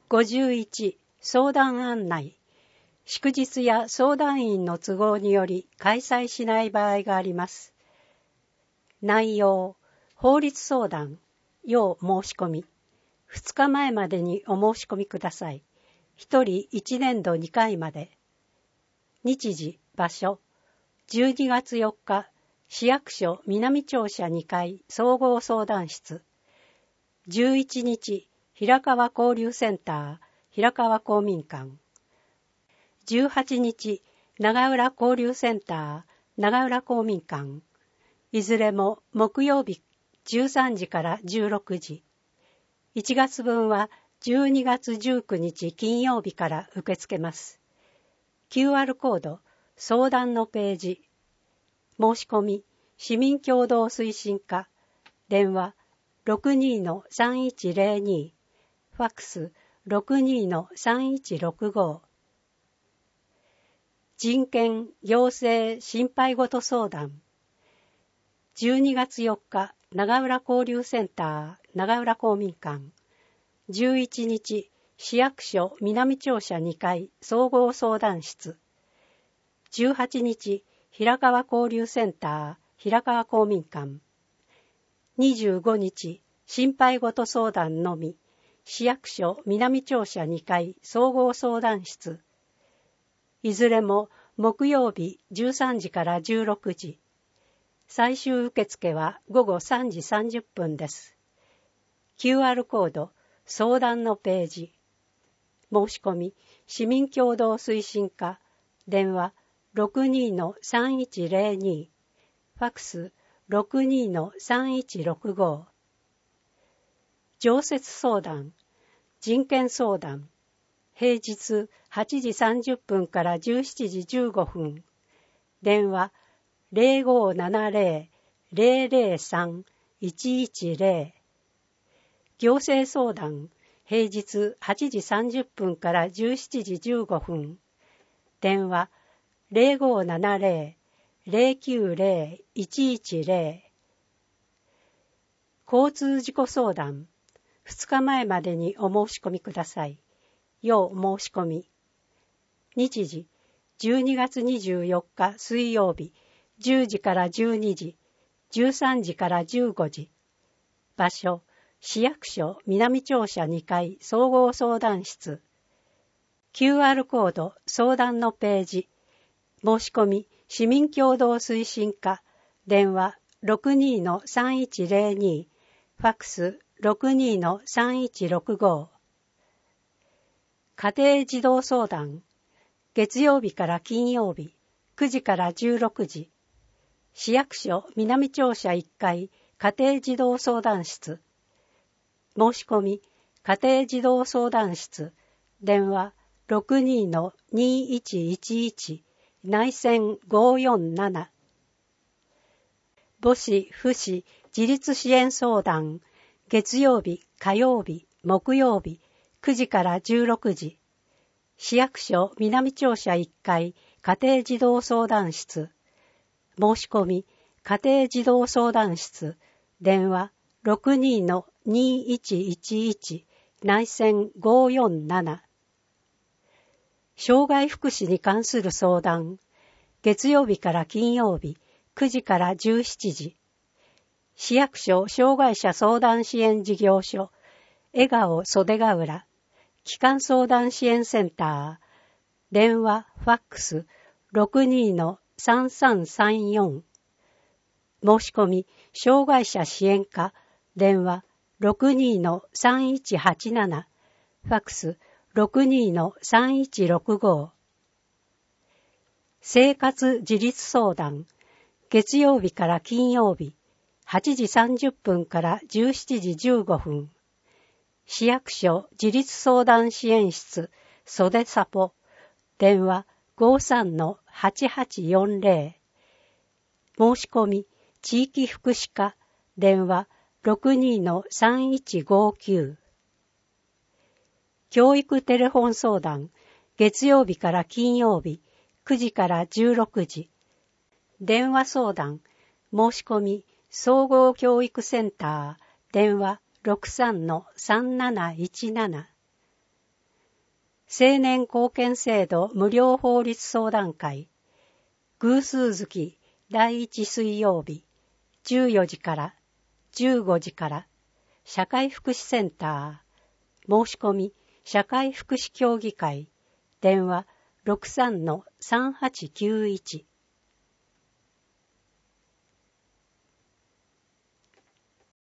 51、相談案内。祝日や相談員の都合により開催しない場合があります。内容、法律相談、要申し込み。2日前までにお申し込みください。1人1年度2回まで。日時、場所、12月4日、市役所南庁舎2階総合相談室。11日、平川交流センター、平川公民館。18日、長浦交流センター、長浦公民館。いずれも木曜日13時から16時。1月分は12月19日金曜日から受け付けます。QR コード、相談のページ。申し込み、市民協働推進課。電話、62-3102。ファックス、62-3165。人権、行政、心配事相談。12月4日、長浦交流センター、長浦公民館。11日、市役所南庁舎2階総合相談室。18日、平川交流センター、平川公民館。25日、心配事相談のみ、市役所南庁舎2階総合相談室。いずれも木曜日13時から16時。最終受付は午後3時30分です。QR コード、相談のページ。申し込み、市民協働推進課。電話、62-3102。ファックス、62-3165。常設相談、人権相談。平日8時30分から17時15分。電話、0570-003-110。行政相談、平日8時30分から17時15分。電話、0570-090-110。交通事故相談、2日前までにお申し込みください。要申し込み。日時、12月24日水曜日、10時から12時、13時から15時。場所、市役所南庁舎2階総合相談室。QR コード、相談のページ。申し込み、市民協働推進課。電話、62-3102。ファックス、62-3165。家庭児童相談。月曜日から金曜日、9時から16時。市役所南庁舎1階家庭児童相談室。申し込み、家庭児童相談室。電話、62-2111。内線547。母子、父子、自立支援相談。月曜日、火曜日、木曜日、9時から16時。市役所南庁舎1階家庭児童相談室。申し込み、家庭児童相談室。電話、62-2111。内線547。障害福祉に関する相談。月曜日から金曜日、9時から17時。市役所障害者相談支援事業所、笑顔袖ヶ浦、帰還相談支援センター。電話、ファックス、62-3334。申し込み、障害者支援課。電話、62-3187。ファックス、62-3165。生活自立相談。月曜日から金曜日、8時30分から17時15分。市役所自立相談支援室、袖サポ。電話 53-8840。申し込み、地域福祉課。電話 62-3159。教育テレフォン相談。月曜日から金曜日、9時から16時。電話相談。申し込み、総合教育センター。電話 63-3717。 青年貢献制度無料法律相談会、偶数月第1水曜日、14時から15時から、社会福祉センター、申し込み、社会福祉協議会、電話 63-3891